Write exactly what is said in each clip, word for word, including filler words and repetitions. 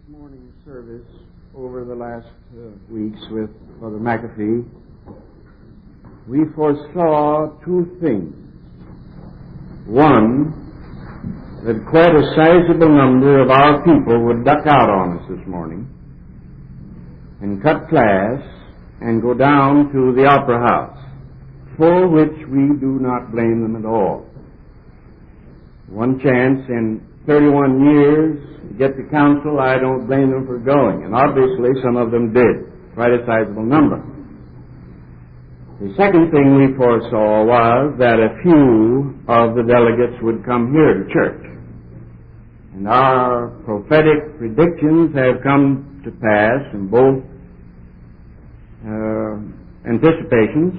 morning's service over the last uh, weeks with Brother McAfee, we foresaw two things. One, that quite a sizable number of our people would duck out on us this morning and cut class and go down to the Opera House, for which we do not blame them at all. One chance in thirty-one years to get to council, I don't blame them for going. And obviously some of them did, quite a sizable number. The second thing we foresaw was that a few of the delegates would come here to church. And our prophetic predictions have come to pass in both uh, anticipations.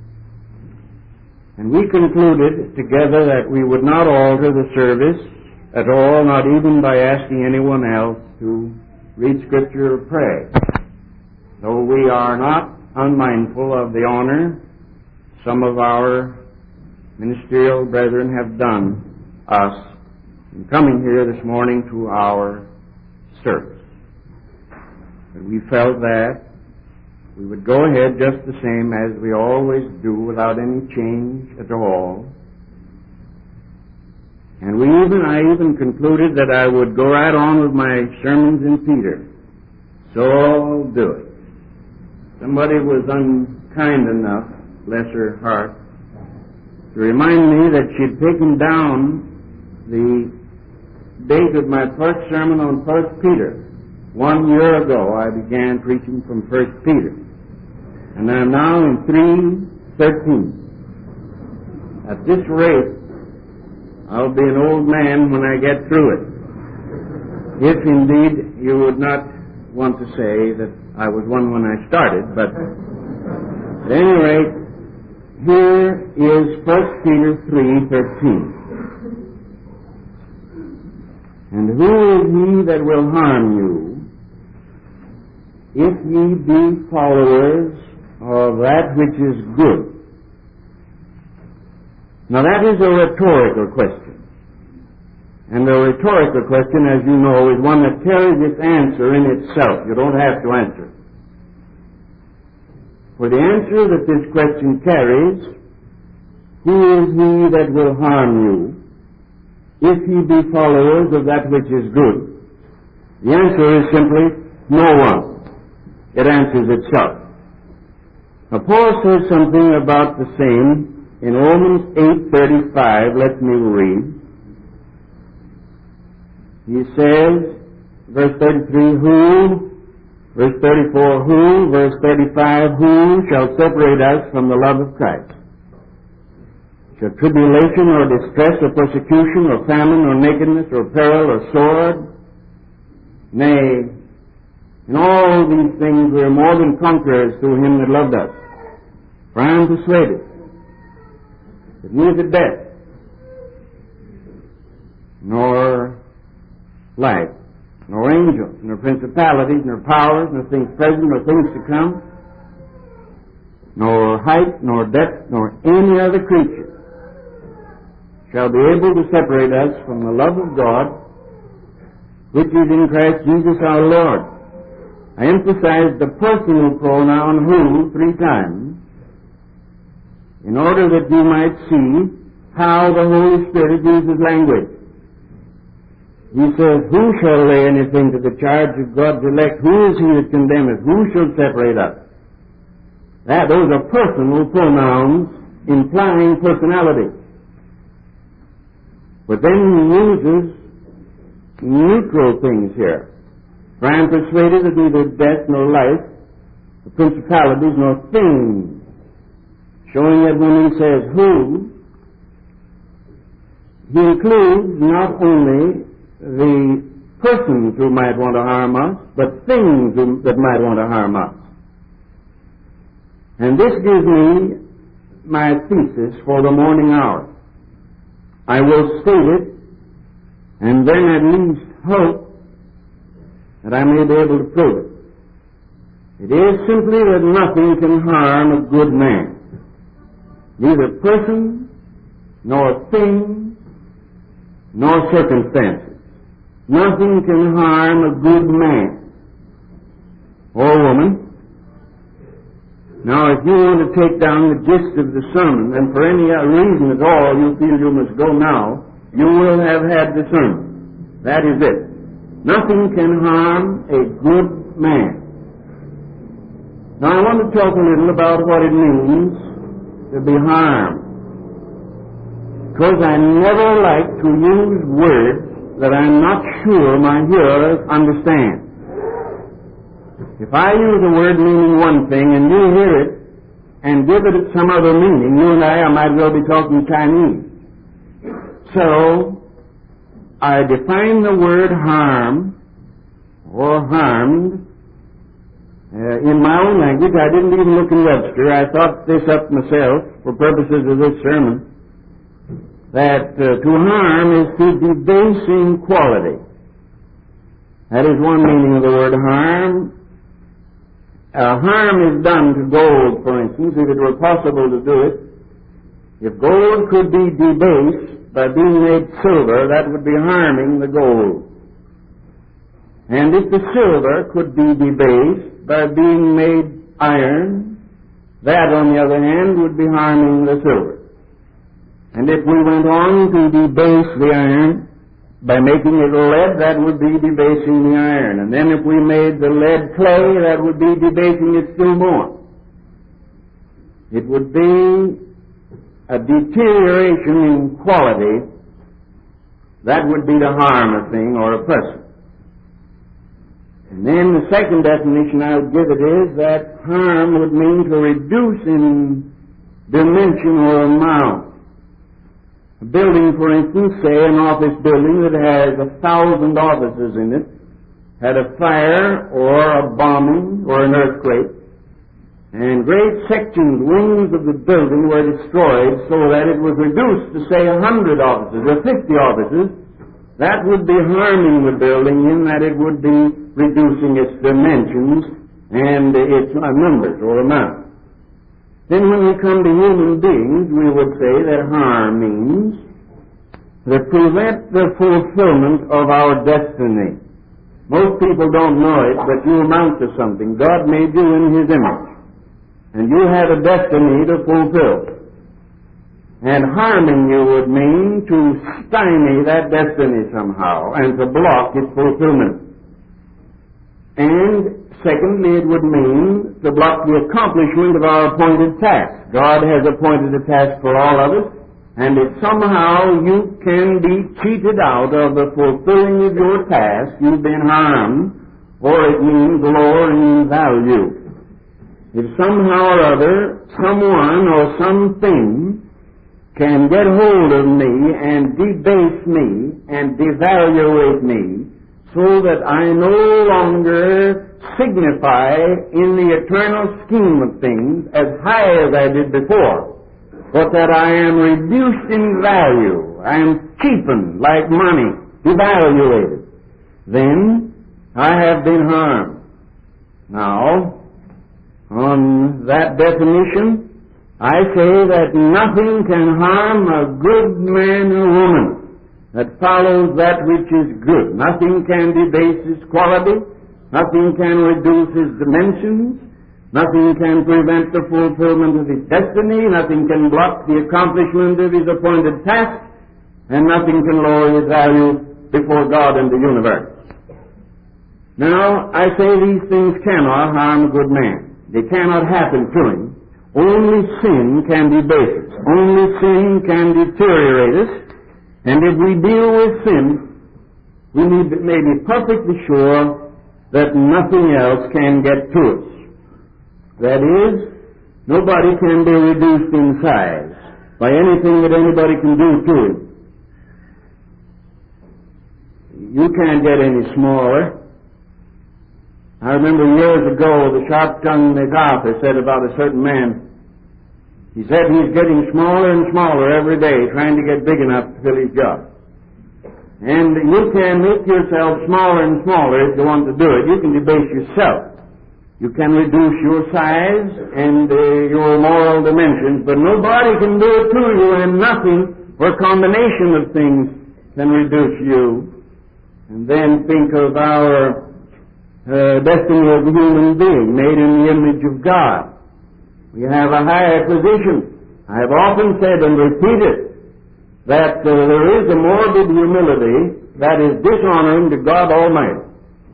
And we concluded together that we would not alter the service at all, not even by asking anyone else to read Scripture or pray. Though we are not unmindful of the honor some of our ministerial brethren have done us in coming here this morning to our service. But we felt that we would go ahead just the same as we always do, without any change at all. And we even, I even concluded that I would go right on with my sermons in Peter. So I'll do it. Somebody was unkind enough, bless her heart, to remind me that she'd taken down the date of my first sermon on First Peter. One year ago I began preaching from First Peter. And I'm now in three thirteen. At this rate, I'll be an old man when I get through it. If indeed you would not want to say that I was one when I started, but at any rate, here is First Peter three thirteen. And who is he that will harm you, if ye be followers of that which is good? Now that is a rhetorical question. And the rhetorical question, as you know, is one that carries its answer in itself. You don't have to answer it. For the answer that this question carries, who is he that will harm you, if ye be followers of that which is good? The answer is simply, no one. It answers itself. Now Paul says something about the same in Romans eight thirty-five. Let me read. He says, verse thirty-three, who, verse thirty-four, who, verse thirty-five, who shall separate us from the love of Christ? Shall tribulation or distress or persecution or famine or nakedness or peril or sword? Nay, in all these things we are more than conquerors through him that loved us. For I am persuaded that neither death, nor life, nor angels, nor principalities, nor powers, nor things present, nor things to come, nor height, nor depth, nor any other creature shall be able to separate us from the love of God, which is in Christ Jesus our Lord. I emphasize the personal pronoun who three times, in order that you might see how the Holy Spirit uses language. He says, who shall lay anything to the charge of God's elect? Who is he that condemneth? Who shall separate us? That, those are personal pronouns implying personality. But then he uses neutral things here. For I am persuaded that neither death nor life, the principalities nor things, showing that when he says who, he includes not only the persons who might want to harm us, but things who, that might want to harm us. And this gives me my thesis for the morning hour. I will state it, and then at least hope that I may be able to prove it. It is simply that nothing can harm a good man. Neither person, nor thing, nor circumstances. nothing can harm a good man or woman. Now, if you want to take down the gist of the sermon, and for any reason at all you feel you must go now, you will have had the sermon. That is it. Nothing can harm a good man. Now, I want to talk a little about what it means to be harmed. Because I never like to use words that I'm not sure my hearers understand. If I use a word meaning one thing and you hear it and give it some other meaning, you and I, I might well be talking Chinese. So, I define the word harm or harmed uh, in my own language. I didn't even look in Webster. I thought this up myself for purposes of this sermon. That uh, to harm is to debase in quality. That is one meaning of the word harm. Uh, harm is done to gold, for instance, if it were possible to do it. If gold could be debased by being made silver, that would be harming the gold. And if the silver could be debased by being made iron, that, on the other hand, would be harming the silver. And if we went on to debase the iron by making it lead, that would be debasing the iron. And then if we made the lead clay, that would be debasing it still more. It would be a deterioration in quality. That would be to harm a thing or a person. And then the second definition I would give it is that harm would mean to reduce in dimension or amount. A building, for instance, say an office building that has a thousand offices in it, had a fire or a bombing or an earthquake, and great sections, wings of the building were destroyed so that it was reduced to, say, a hundred offices or fifty offices. That would be harming the building in that it would be reducing its dimensions and its numbers or amount. Then when we come to human beings, we would say that harm means to prevent the fulfillment of our destiny. Most people don't know it, but you amount to something. God made you in His image, and you have a destiny to fulfill. And harming you would mean to stymie that destiny somehow and to block its fulfillment. And secondly, it would mean to block the accomplishment of our appointed task. God has appointed a task for all of us, and if somehow you can be cheated out of the fulfilling of your task, you've been harmed, or it means lowering in value. If somehow or other, someone or something can get hold of me and debase me and devaluate me so that I no longer signify in the eternal scheme of things as high as I did before, but that I am reduced in value, I am cheapened like money, devaluated, then I have been harmed. Now, on that definition, I say that nothing can harm a good man or woman that follows that which is good. Nothing can debase his quality. Nothing can reduce his dimensions. Nothing can prevent the fulfillment of his destiny. Nothing can block the accomplishment of his appointed task. And nothing can lower his value before God and the universe. Now, I say these things cannot harm a good man. They cannot happen to him. Only sin can debase us. Only sin can deteriorate us. And if we deal with sin, we need, may be perfectly sure that nothing else can get to us. That is, nobody can be reduced in size by anything that anybody can do to him. You can't get any smaller. I remember years ago the sharp-tongued MacArthur said about a certain man, he said he's getting smaller and smaller every day, trying to get big enough to fill his job. And you can make yourself smaller and smaller if you want to do it. You can debase yourself. You can reduce your size and uh, your moral dimensions, but nobody can do it to you, and nothing or combination of things can reduce you And then think of our uh, destiny as a human being, made in the image of God. We have a higher position. I have often said and repeated that uh, there is a morbid humility that is dishonoring to God Almighty.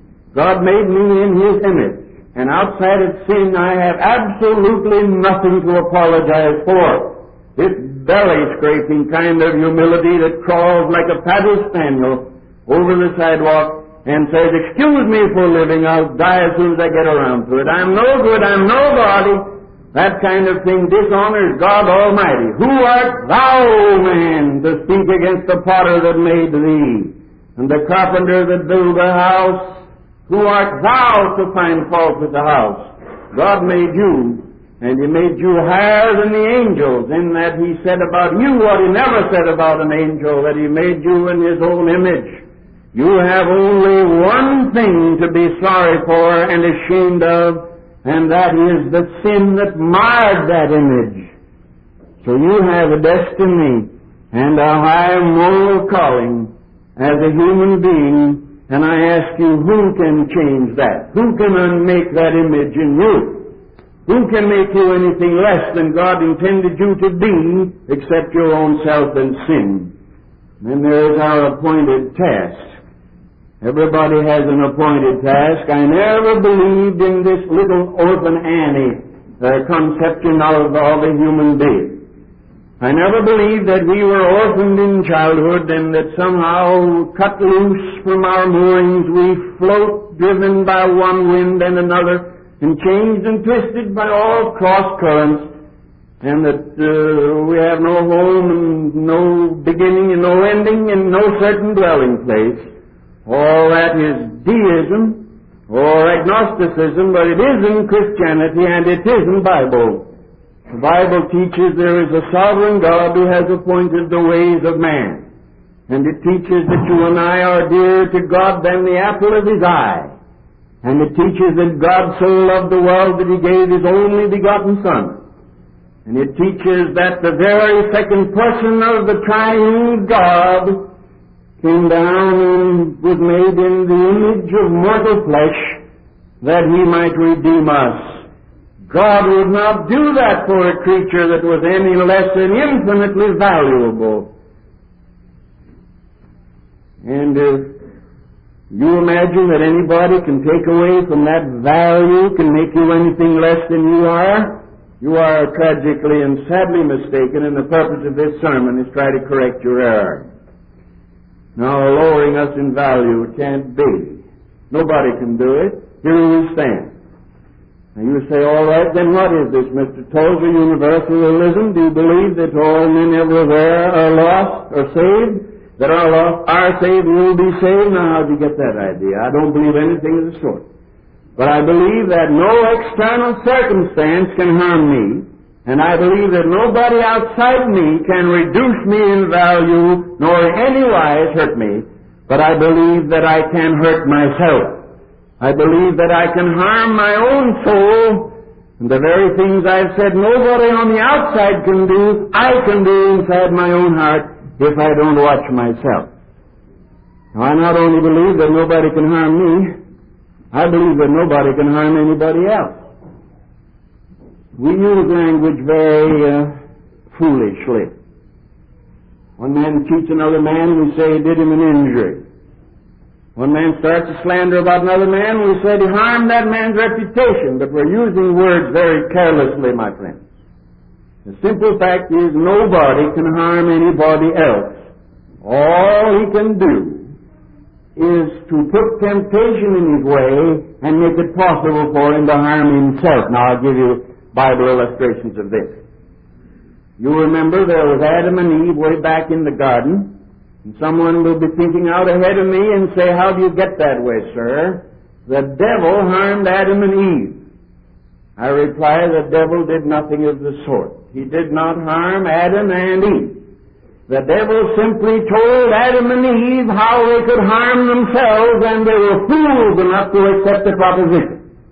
God made me in His image, and outside of sin I have absolutely nothing to apologize for. This belly-scraping kind of humility that crawls like a paddle spaniel over the sidewalk and says, excuse me for living, I'll die as soon as I get around to it. I'm no good, I'm nobody. That kind of thing dishonors God Almighty. Who art thou, man, to speak against the potter that made thee, and the carpenter that built the house? Who art thou to find fault with the house? God made you, and He made you higher than the angels, in that He said about you what He never said about an angel, that He made you in His own image. You have only one thing to be sorry for and ashamed of, and that is the sin that marred that image. So you have a destiny and a high moral calling as a human being, and I ask you, who can change that? Who can unmake that image in you? Who can make you anything less than God intended you to be, except your own self and sin? Then there is our appointed task. Everybody has an appointed task. I never believed in this little orphan Annie uh, conception of, of a human being. I never believed that we were orphaned in childhood and that somehow cut loose from our moorings we float, driven by one wind and another, and changed and twisted by all cross currents, and that uh, we have no home and no beginning and no ending and no certain dwelling place. All that is deism or agnosticism, but it isn't Christianity and it isn't Bible. The Bible teaches there is a sovereign God who has appointed the ways of man. And it teaches that you and I are dearer to God than the apple of His eye. And it teaches that God so loved the world that He gave His only begotten Son. And it teaches that the very second person of the triune God came down and was made in the image of mortal flesh that He might redeem us. God would not do that for a creature that was any less than infinitely valuable. And if you imagine that anybody can take away from that value, can make you anything less than you are, you are tragically and sadly mistaken, and the purpose of this sermon is try to correct your error. Now, lowering us in value can't be. Nobody can do it. Here we stand. Now you say, all right, then what is this, Mister Tozer, universalism? Do you believe that all men everywhere are lost or saved? That are lost are saved and will be saved? Now, how did you get that idea? I don't believe anything of the sort. But I believe that no external circumstance can harm me, and I believe that nobody outside me can reduce me in value, nor in any wise hurt me, but I believe that I can hurt myself. I believe that I can harm my own soul, and the very things I've said nobody on the outside can do, I can do inside my own heart if I don't watch myself. Now, I not only believe that nobody can harm me, I believe that nobody can harm anybody else. We use language very uh, foolishly. One man cheats another man, we say he did him an injury. One man starts to slander about another man, we say he harmed that man's reputation, but we're using words very carelessly, my friends. The simple fact is nobody can harm anybody else. All he can do is to put temptation in his way and make it possible for him to harm himself. Now I'll give you Bible illustrations of this. You remember there was Adam and Eve way back in the garden, and someone will be thinking out ahead of me and say, how do you get that way, sir? The devil harmed Adam and Eve. I reply, the devil did nothing of the sort. He did not harm Adam and Eve. The devil simply told Adam and Eve how they could harm themselves, and they were fools enough to accept the proposition.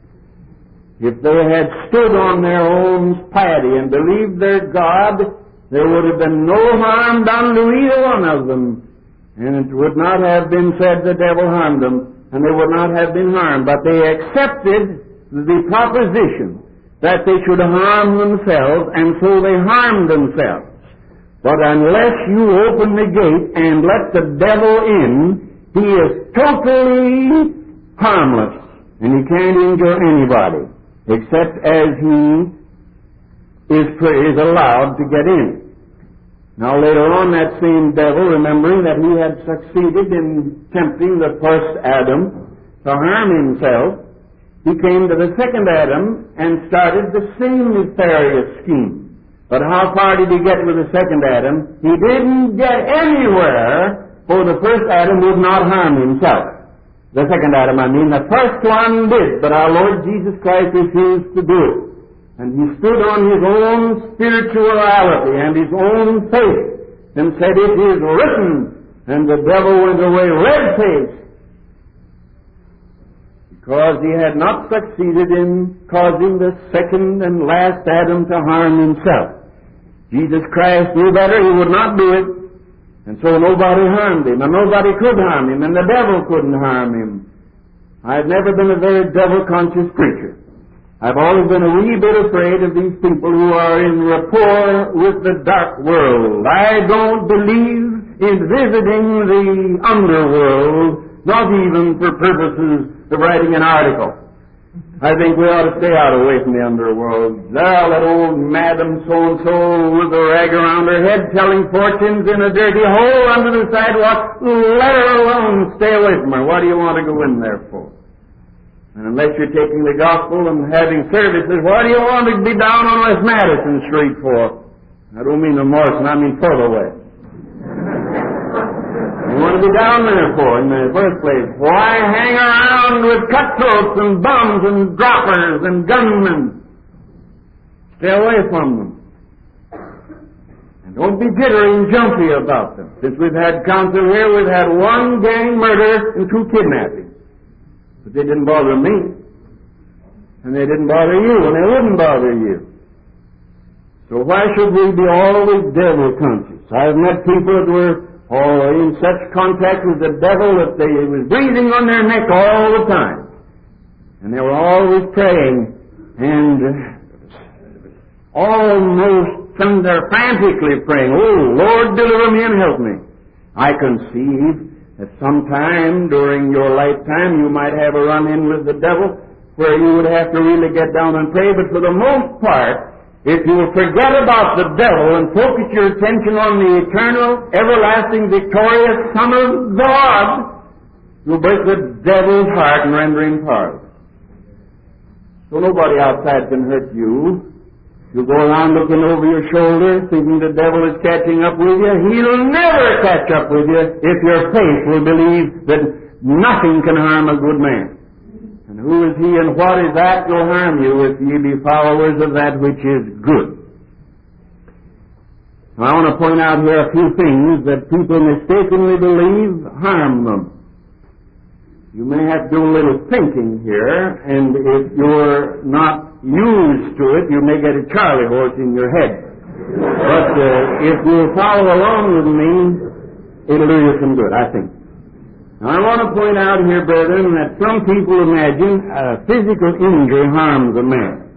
If they had stood on their own piety and believed their God, there would have been no harm done to either one of them. And it would not have been said the devil harmed them, and they would not have been harmed, but they accepted the proposition that they should harm themselves, and so they harmed themselves. But unless you open the gate and let the devil in, he is totally harmless, and he can't injure anybody, except as he is, is allowed to get in. Now later on, that same devil, remembering that he had succeeded in tempting the first Adam to harm himself, he came to the second Adam and started the same nefarious scheme. But how far did he get with the second Adam? He didn't get anywhere, for the first Adam would not harm himself. The second Adam, I mean. The first one did, but our Lord Jesus Christ refused to do it. And he stood on his own spirituality and his own faith and said, "It is written," and the devil went away red-faced, because he had not succeeded in causing the second and last Adam to harm himself. Jesus Christ knew better. He would not do it. And so nobody harmed him, and nobody could harm him, and the devil couldn't harm him. I've never been a very devil-conscious preacher. I've always been a wee bit afraid of these people who are in rapport with the dark world. I don't believe in visiting the underworld, not even for purposes of writing an article. I think we ought to stay out away from the underworld. There, that old Madam So-and-so with a rag around her head telling fortunes in a dirty hole under the sidewalk, let her alone. Stay away from her. What do you want to go in there for? And unless you're taking the gospel and having services, what do you want to be down on West Madison Street for? I don't mean the Morrison, I mean further away. You want to be down there for in the first place? Why hang around with cutthroats and bums and droppers and gunmen? Stay away from them. And don't be jittery and jumpy about them. Since we've had counsel here, we've had one gang murder and two kidnappings. But they didn't bother me. And they didn't bother you, and they wouldn't bother you. So why should we be always devil conscious? I've met people that were oh, in such contact with the devil that they was breathing on their neck all the time. And they were always praying, and almost they're frantically praying, "Oh, Lord, deliver me and help me." I conceive that sometime during your lifetime you might have a run-in with the devil where you would have to really get down and pray, but for the most part, if you will forget about the devil and focus your attention on the eternal, everlasting, victorious Son of God, you'll break the devil's heart and render him powerless. So nobody outside can hurt you. You go around looking over your shoulder, thinking the devil is catching up with you. He'll never catch up with you if your faith will believe that nothing can harm a good man. And who is he and what is that will harm you if ye be followers of that which is good? Now, I want to point out here a few things that people mistakenly believe harm them. You may have to do a little thinking here, and if you're not used to it, you may get a Charlie horse in your head. But uh, if you follow along with me, it'll do you some good, I think. Now, I want to point out here, brethren, that some people imagine a physical injury harms a man.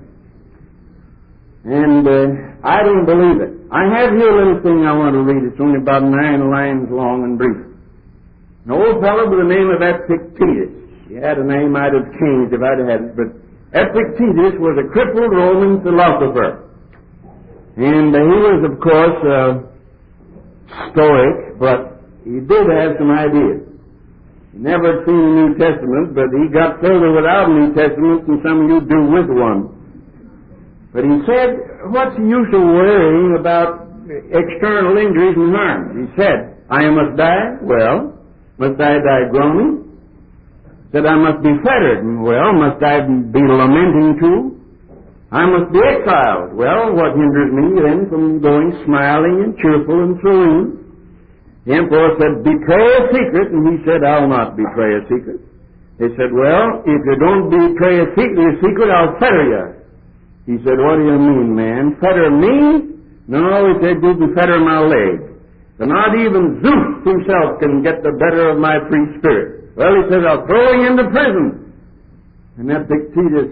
And uh, I don't believe it. I have here a little thing I want to read. It's only about nine lines long and brief. An old fellow by the name of Epictetus. He had a name I'd have changed if I'd had it, but Epictetus was a crippled Roman philosopher. And uh, he was, of course, uh, stoic, but he did have some ideas. He never had seen the New Testament, but he got further without a New Testament than some of you do with one. But he said, what's the use of worrying about external injuries and harms? He said, I must die. Well, must I die groaning? Said, I must be fettered. Well, must I be lamenting too? I must be exiled. Well, what hinders me then from going smiling and cheerful and serene? The emperor said, betray a secret, and he said, I'll not betray a secret. They said, well, if you don't betray a secret, I'll fetter you. He said, what do you mean, man? Fetter me? No, he said, you can fetter my leg. So not even Zeus himself can get the better of my free spirit. Well, he says, I'll throw you into prison. And Epictetus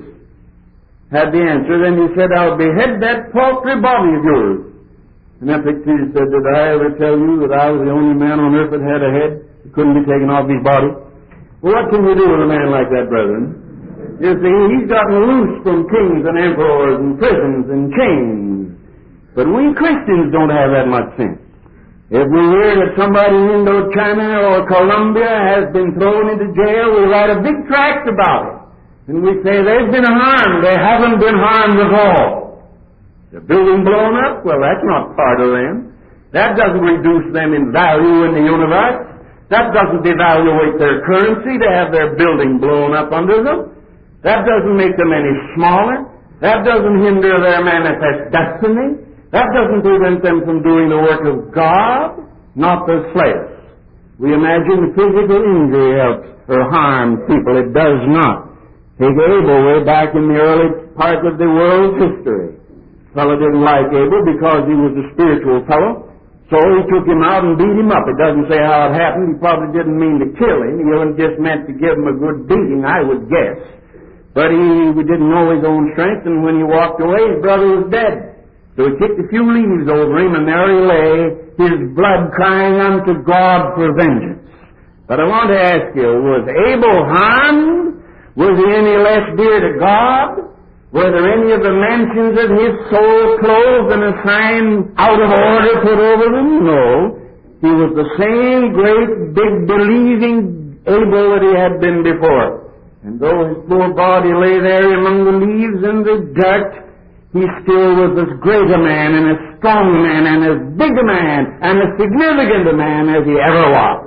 had the answer. Then he said, I'll behead that paltry body of yours. And Epictetus said, did I ever tell you that I was the only man on earth that had a head? It couldn't be taken off his body. Well, what can you do with a man like that, brethren? You see, he's gotten loose from kings and emperors and prisons and chains. But we Christians don't have that much sense. If we hear that somebody in Indochina or Colombia has been thrown into jail, we write a big tract about it. And we say they've been harmed. They haven't been harmed at all. The building blown up? Well, that's not part of them. That doesn't reduce them in value in the universe. That doesn't devaluate their currency to have their building blown up under them. That doesn't make them any smaller. That doesn't hinder their manifest destiny. That doesn't prevent them from doing the work of God, not the slaves. We imagine physical injury helps or harms people. It does not. Take Abel way back in the early part of the world's history. Fellow didn't like Abel because he was a spiritual fellow, so he took him out and beat him up. It doesn't say how it happened. He probably didn't mean to kill him. He just meant to give him a good beating, I would guess. But he didn't know his own strength, and when he walked away, his brother was dead. So he kicked a few leaves over him, and there he lay, his blood crying unto God for vengeance. But I want to ask you, was Abel harmed? Was he any less dear to God? Were there any of the mansions of his soul closed and a sign out of order put over them? No. He was the same great, big, believing Abel that he had been before. And though his poor body lay there among the leaves and the dirt, he still was as great a man and as strong a man and as big a man and as significant a man as he ever was.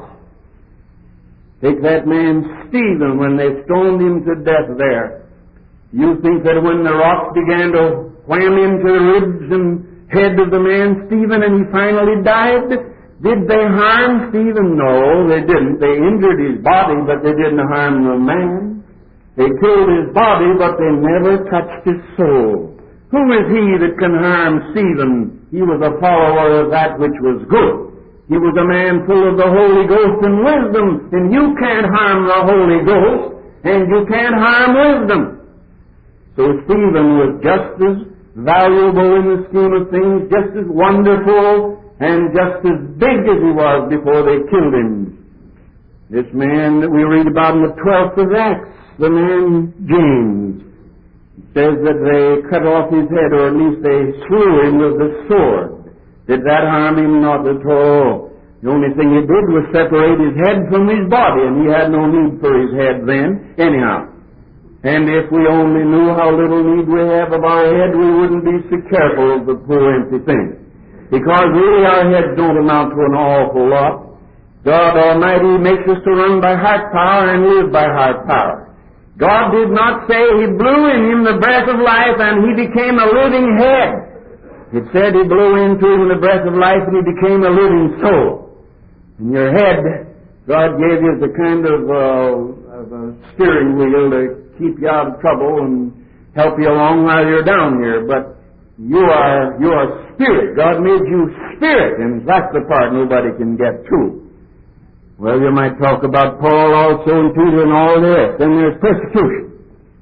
Take that man Stephen when they stoned him to death there. You think that when the rocks began to wham into the ribs and head of the man Stephen and he finally died, did they harm Stephen? No, they didn't. They injured his body, but they didn't harm the man. They killed his body, but they never touched his soul. Who is he that can harm Stephen? He was a follower of that which was good. He was a man full of the Holy Ghost and wisdom, and you can't harm the Holy Ghost, and you can't harm wisdom. So Stephen was just as valuable in the scheme of things, just as wonderful, and just as big as he was before they killed him. This man that we read about in the twelfth of Acts, the man James, says that they cut off his head, or at least they slew him with the sword. Did that harm him? Not at all. The only thing it did was separate his head from his body, and he had no need for his head then, anyhow. And if we only knew how little need we have of our head, we wouldn't be so careful of the poor empty thing. Because really our heads don't amount to an awful lot. God Almighty makes us to run by heart power and live by heart power. God did not say He blew in him the breath of life and he became a living head. It said He blew into him the breath of life and he became a living soul. And your head, God gave you the kind of, uh, of a steering wheel to keep you out of trouble and help you along while you're down here. But you are, you are spirit. God made you spirit, and that's the part nobody can get to. Well, you might talk about Paul also and Peter and all this. Then there's persecution.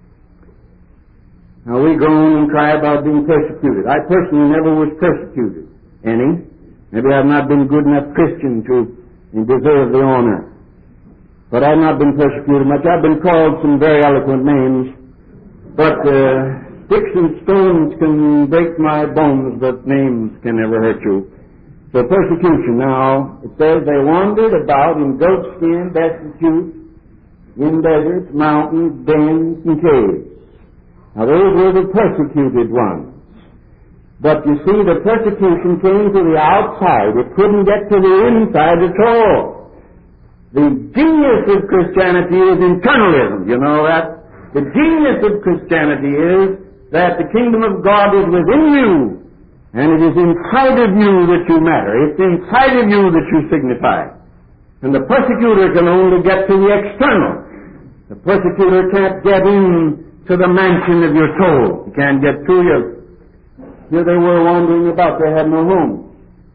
Now we groan and cry about being persecuted. I personally never was persecuted any. Maybe I've not been good enough Christian to deserve the honor. But I've not been persecuted much. I've been called some very eloquent names. But uh, sticks and stones can break my bones, but names can never hurt you. So persecution. Now, it says they wandered about in goatskin, destitute, in deserts, mountains, dens, and caves. Now, those were the persecuted ones. But you see, the persecution came to the outside. It couldn't get to the inside at all. The genius of Christianity is internalism. You know that? The genius of Christianity is that the kingdom of God is within you. And it is inside of you that you matter. It's inside of you that you signify. And the persecutor can only get to the external. The persecutor can't get in to the mansion of your soul. He can't get to you. Here they were wandering about. They had no home.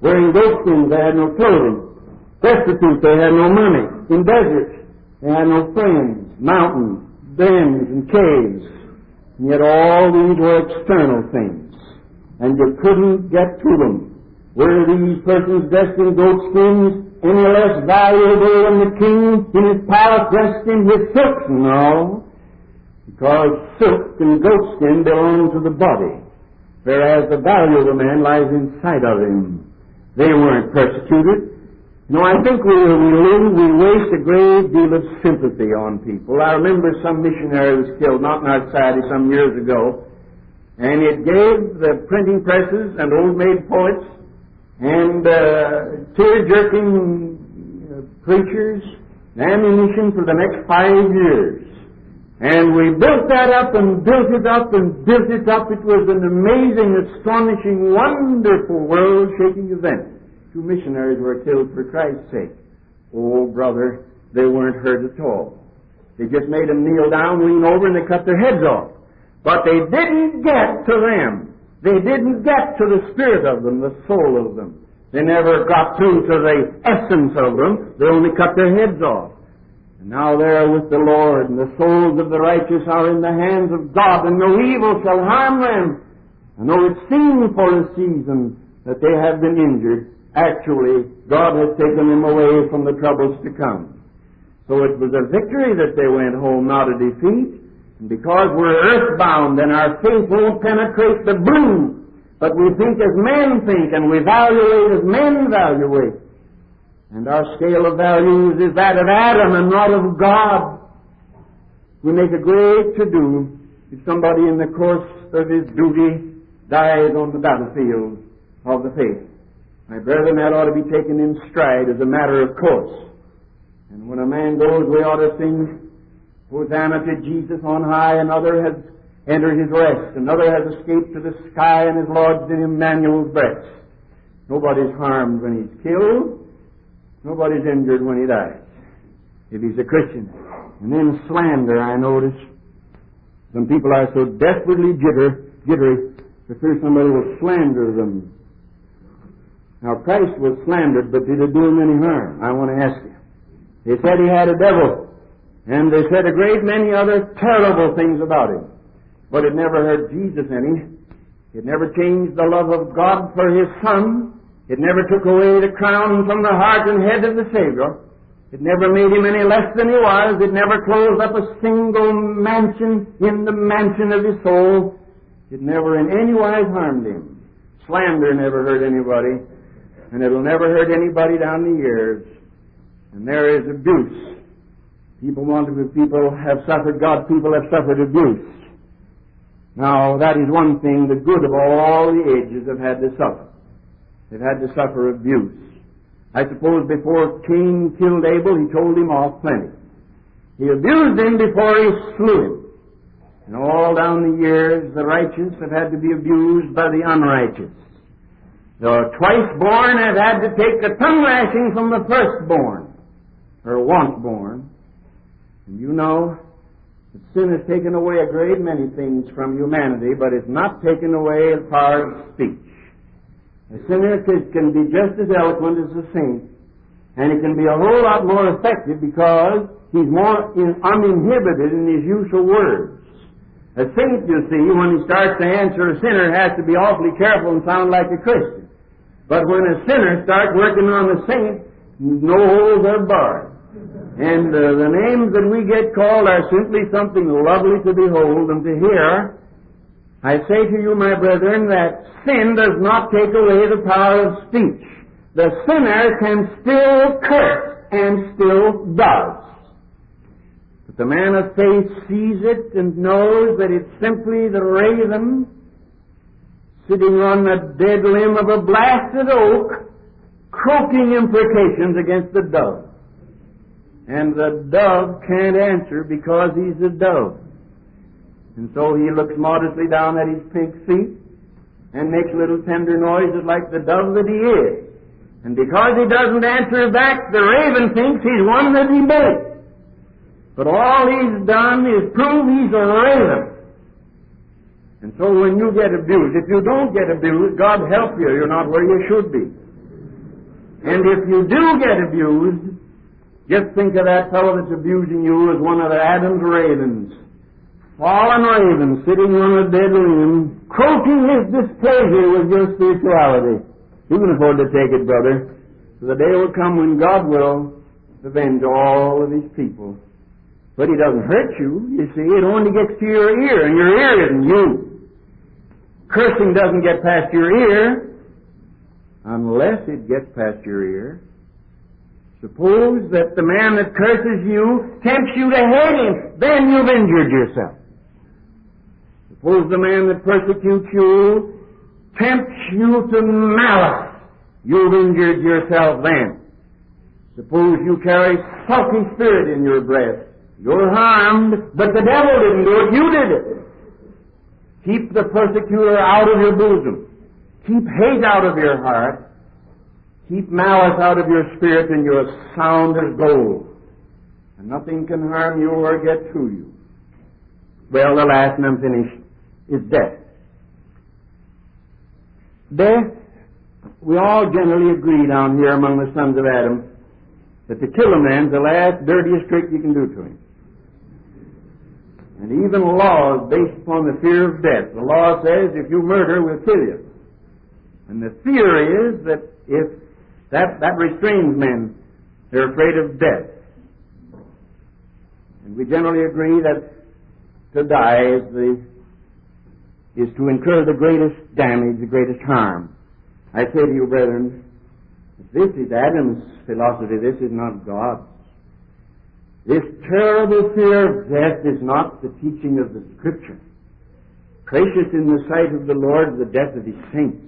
Wearing goatskins, they had no clothing. Destitute, they had no money. In deserts, they had no friends. Mountains, dens, and caves. And yet all these were external things. And you couldn't get to them. Were these persons dressed in goatskins any less valuable than the king in his palace dressed in his silk? No. Because silk and goatskin belong to the body, whereas the value of a man lies inside of him. They weren't persecuted. No, I think we, we, live, we waste a great deal of sympathy on people. I remember some missionary was killed, not in our society, some years ago, and it gave the printing presses and old maid poets and uh, tear-jerking uh, preachers ammunition for the next five years. And we built that up and built it up and built it up. It was an amazing, astonishing, wonderful, world-shaking event. Two missionaries were killed for Christ's sake. Oh, brother, they weren't hurt at all. They just made them kneel down, lean over, and they cut their heads off. But they didn't get to them. They didn't get to the spirit of them, the soul of them. They never got through to the essence of them. They only cut their heads off. And now they are with the Lord, and the souls of the righteous are in the hands of God, and no evil shall harm them. And though it seemed for a season that they have been injured, actually, God has taken them away from the troubles to come. So it was a victory that they went home, not a defeat. And because we're earthbound and our faith won't penetrate the blue, but we think as men think and we evaluate as men evaluate. And our scale of values is that of Adam and not of God. We make a great to-do if somebody in the course of his duty dies on the battlefield of the faith. My brethren, that ought to be taken in stride as a matter of course. And when a man goes, we ought to sing, Hosanna to Jesus on high, another has entered his rest, another has escaped to the sky and is lodged in Emmanuel's breast. Nobody's harmed when he's killed. Nobody's injured when he dies, if he's a Christian. And then slander, I notice. Some people are so desperately jitter, jittery, to fear somebody will slander them. Now, Christ was slandered, but did it do him any harm? I want to ask you. They said he had a devil, and they said a great many other terrible things about him. But it never hurt Jesus any. It never changed the love of God for his Son. It never took away the crown from the heart and head of the Savior. It never made him any less than he was. It never closed up a single mansion in the mansion of his soul. It never in any wise harmed him. Slander never hurt anybody. And it'll never hurt anybody down the years. And there is abuse. People want to, people have suffered, God's people have suffered abuse. Now, that is one thing the good of all the ages have had to suffer. They've had to suffer abuse. I suppose before Cain killed Abel, he told him off plenty. He abused him before he slew him. And all down the years, the righteous have had to be abused by the unrighteous. The twice-born have had to take the tongue-lashing from the firstborn, or once-born. And you know that sin has taken away a great many things from humanity, but it's not taken away as far as speech. A sinner can be just as eloquent as a saint, and he can be a whole lot more effective because he's more in, uninhibited in his use of words. A saint, you see, when he starts to answer a sinner, has to be awfully careful and sound like a Christian. But when a sinner starts working on a saint, no holes are barred. And uh, the names that we get called are simply something lovely to behold and to hear. I say to you, my brethren, that sin does not take away the power of speech. The sinner can still curse, and still does. But the man of faith sees it and knows that it's simply the raven sitting on the dead limb of a blasted oak, croaking imprecations against the dove. And the dove can't answer because he's a dove. And so he looks modestly down at his pink feet and makes little tender noises like the dove that he is. And because he doesn't answer back, the raven thinks he's one that he made. But all he's done is prove he's a raven. And so when you get abused, if you don't get abused, God help you, you're not where you should be. And if you do get abused, just think of that fellow that's abusing you as one of the Adam's ravens. Fallen raven sitting on a dead limb, croaking his displeasure with your spirituality. You can afford to take it, brother. For the day will come when God will avenge all of his people. But he doesn't hurt you, you see. It only gets to your ear, and your ear isn't you. Cursing doesn't get past your ear unless it gets past your ear. Suppose that the man that curses you tempts you to hate him, then you've injured yourself. Suppose the man that persecutes you tempts you to malice, you've injured yourself then. Suppose you carry sulky spirit in your breast, you're harmed, but the devil didn't do it, you did it. Keep the persecutor out of your bosom. Keep hate out of your heart. Keep malice out of your spirit, and you're as sound as gold. And nothing can harm you or get through you. Well, the last, and I'm finished, is death. Death, we all generally agree down here among the sons of Adam that to kill a man's the last, dirtiest trick you can do to him. And even law is based upon the fear of death. The law says if you murder, we'll kill you. And the fear is that if that, that restrains men, they're afraid of death. And we generally agree that to die is the is to incur the greatest damage, the greatest harm. I say to you, brethren, this is Adam's philosophy, this is not God's. This terrible fear of death is not the teaching of the Scripture. Precious in the sight of the Lord is the death of his saints.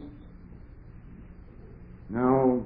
Now,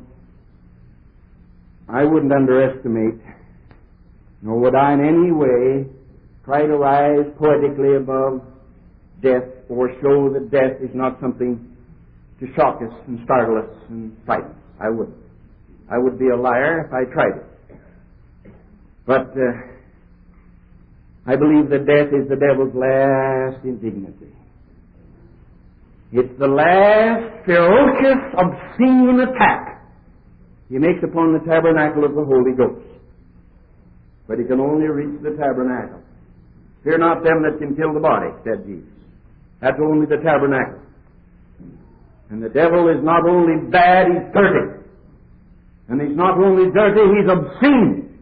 I wouldn't underestimate, nor would I in any way try to rise poetically above death or show that death is not something to shock us and startle us and frighten us. I wouldn't. I would be a liar if I tried it. But uh, I believe that death is the devil's last indignity. It's the last ferocious, obscene attack he makes upon the tabernacle of the Holy Ghost. But he can only reach the tabernacle. Fear not them that can kill the body, said Jesus. That's only the tabernacle. And the devil is not only bad, he's dirty. And he's not only dirty, he's obscene.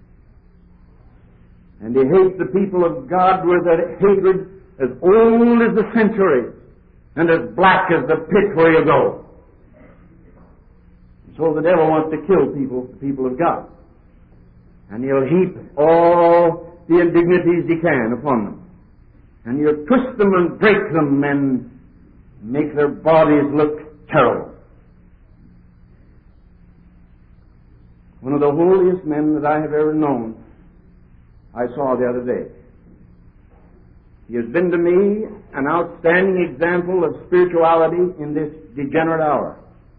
And he hates the people of God with a hatred as old as the centuries and as black as the pit where you go. So the devil wants to kill people, the people of God. And he'll heap all the indignities he can upon them. And he'll twist them and break them and make their bodies look terrible. One of the holiest men that I have ever known, I saw the other day. He has been to me an outstanding example of spirituality in this degenerate hour.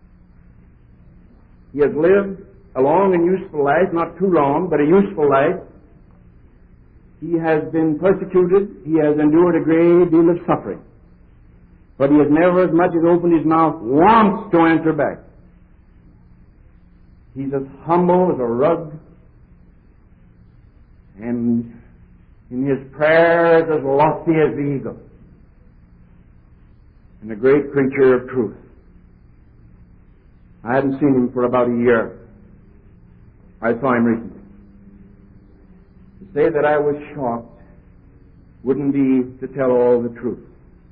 He has lived a long and useful life, not too long, but a useful life. He has been persecuted. He has endured a great deal of suffering. But he has never as much as opened his mouth once to answer back. He's as humble as a rug, and in his prayers as lofty as the eagle, and a great preacher of truth. I hadn't seen him for about a year. I saw him recently. To say that I was shocked wouldn't be to tell all the truth.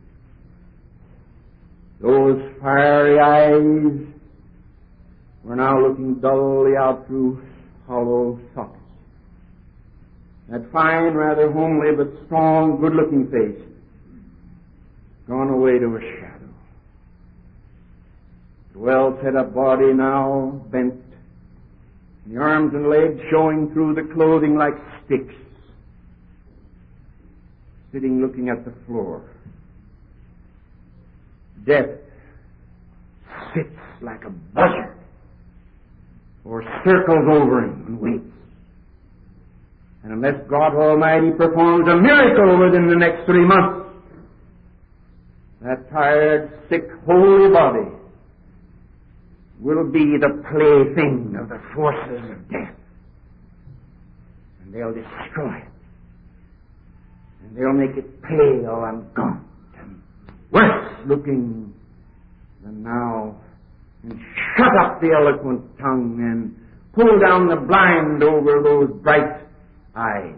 Those fiery eyes were now looking dully out through hollow sockets. That fine, rather homely, but strong, good-looking face gone away to a shadow. The well-set-up body now bent, the arms and legs showing through the clothing like sticks, sitting looking at the floor. Death sits like a buzzard, or circles over him and waits. And unless God Almighty performs a miracle within the next three months, that tired, sick, holy body will be the plaything of the forces of death. And they'll destroy it. And they'll make it pale and gaunt and worse looking than now, and shut up the eloquent tongue and pull down the blind over those bright eyes.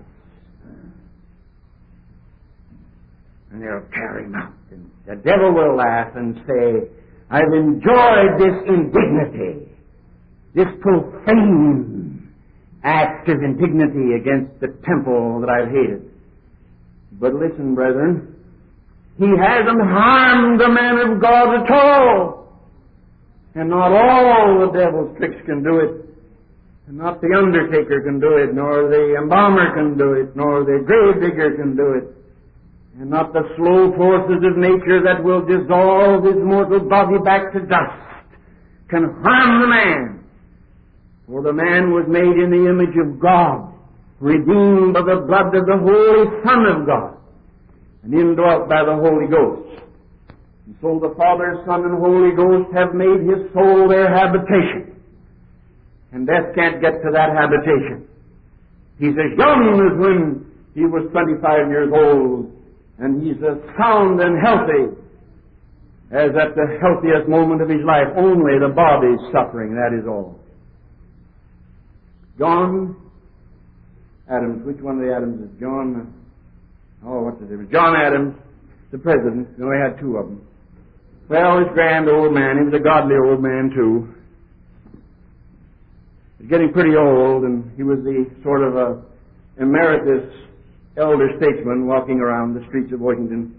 And they'll carry him out. And the devil will laugh and say, I've enjoyed this indignity, this profane act of indignity against the temple that I've hated. But listen, brethren, he hasn't harmed the man of God at all. And not all the devil's tricks can do it. And not the undertaker can do it, nor the embalmer can do it, nor the grave digger can do it. And not the slow forces of nature that will dissolve his mortal body back to dust can harm the man. For the man was made in the image of God, redeemed by the blood of the Holy Son of God, and indwelt by the Holy Ghost. And so the Father, Son, and Holy Ghost have made his soul their habitation. And death can't get to that habitation. He's as young as when he was twenty-five years old, and he's as sound and healthy as at the healthiest moment of his life. Only the body's suffering, that is all. John Adams, which one of the Adams is John? Oh, what's his name? John Adams, the president. We only had two of them. Well, this grand old man, he was a godly old man too. He was getting pretty old, and he was the sort of a emeritus elder statesman walking around the streets of Washington.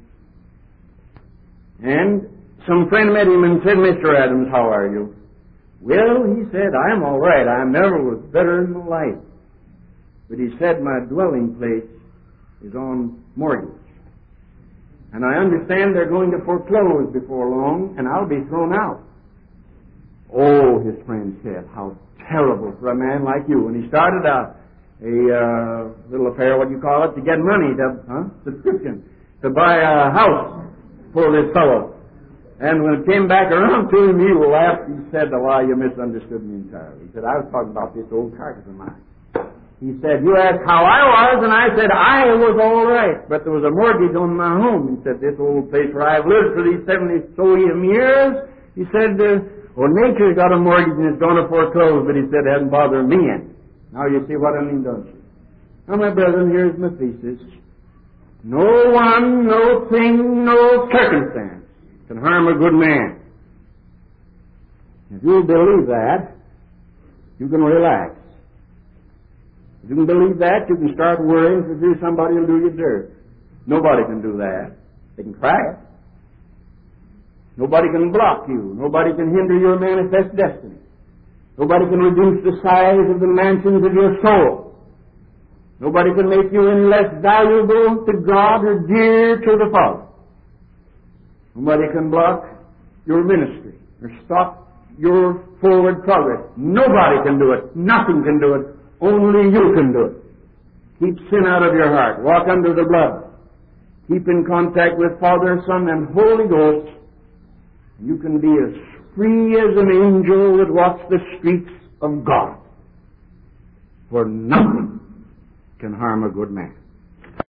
And some friend met him and said, Mister Adams, how are you? Well, he said, I'm all right. I never was better in my life. But he said, my dwelling place is on mortgage. And I understand they're going to foreclose before long, and I'll be thrown out. Oh, his friend said, how terrible for a man like you. And he started a, a uh, little affair, what do you call it, to get money, to, huh? subscription, to buy a house for this fellow. And when it came back around to him, he laughed. He said, well, you misunderstood me entirely. He said, I was talking about this old carcass of mine. He said, you asked how I was, and I said I was all right. But there was a mortgage on my home. He said, this old place where I've lived for these seventy so years, he said, uh, well, nature's got a mortgage and it's going to foreclose, but he said, it hasn't bothered me any. Now you see what I mean, don't you? Now, my brethren, here's my thesis. No one, no thing, no circumstance can harm a good man. If you'll believe that, you can relax. If you can believe that, you can start worrying if somebody will do you dirt. Nobody can do that. They can try it. Nobody can block you. Nobody can hinder your manifest destiny. Nobody can reduce the size of the mansions of your soul. Nobody can make you any less valuable to God or dear to the Father. Nobody can block your ministry or stop your forward progress. Nobody can do it. Nothing can do it. Only you can do it. Keep sin out of your heart. Walk under the blood. Keep in contact with Father, Son, and Holy Ghost. You can be as free as an angel that walks the streets of God. For nothing can harm a good man.